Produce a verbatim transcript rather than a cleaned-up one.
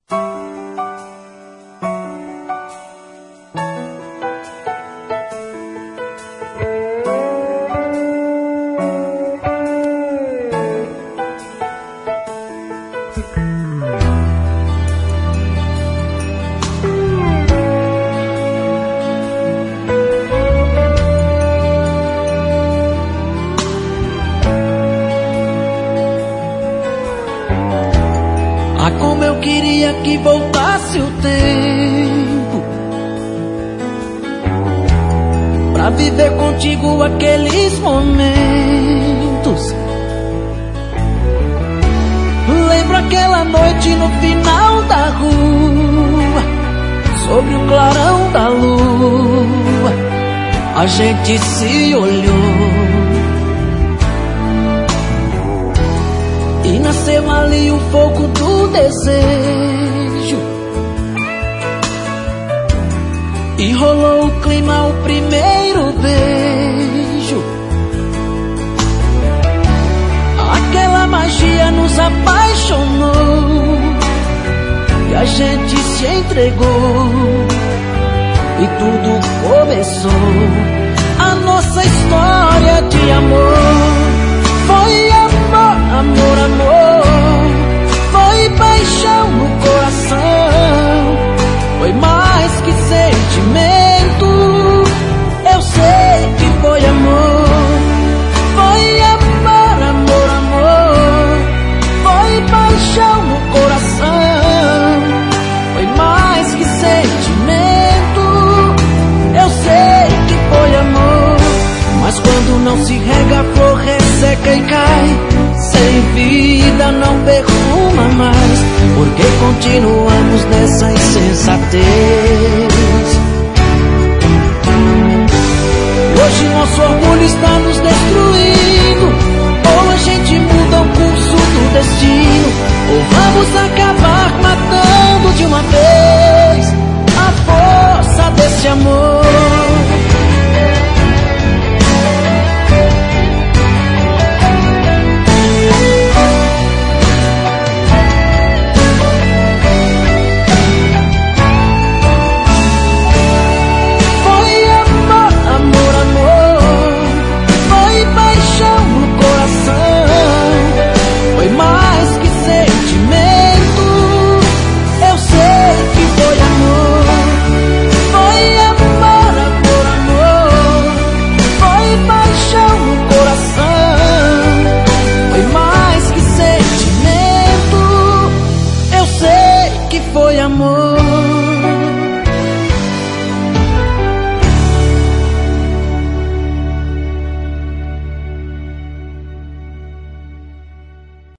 Que voltasse o tempo pra viver contigo aqueles momentos. Lembro aquela noite no final da rua, sobre o clarão da lua, a gente se olhou e nasceu ali o fogo do desejo. E rolou o clima, o primeiro beijo. Aquela magia nos apaixonou e a gente se entregou e tudo começou. A nossa história de amor foi amor, amor, amor. Foi paixão no coração, foi mais que sentimento. Eu sei que foi amor. Foi amor, amor, amor. Foi paixão no coração, foi mais que sentimento. Eu sei que foi amor. Mas quando não se rega, a flor resseca e cai. Sem vida não perfuma mais, porque continuamos nessa insensatez. Hoje nosso orgulho está nos destruindo. Ou a gente muda o curso do destino, ou vamos acabar matando de uma vez a força desse amor. Foi amor.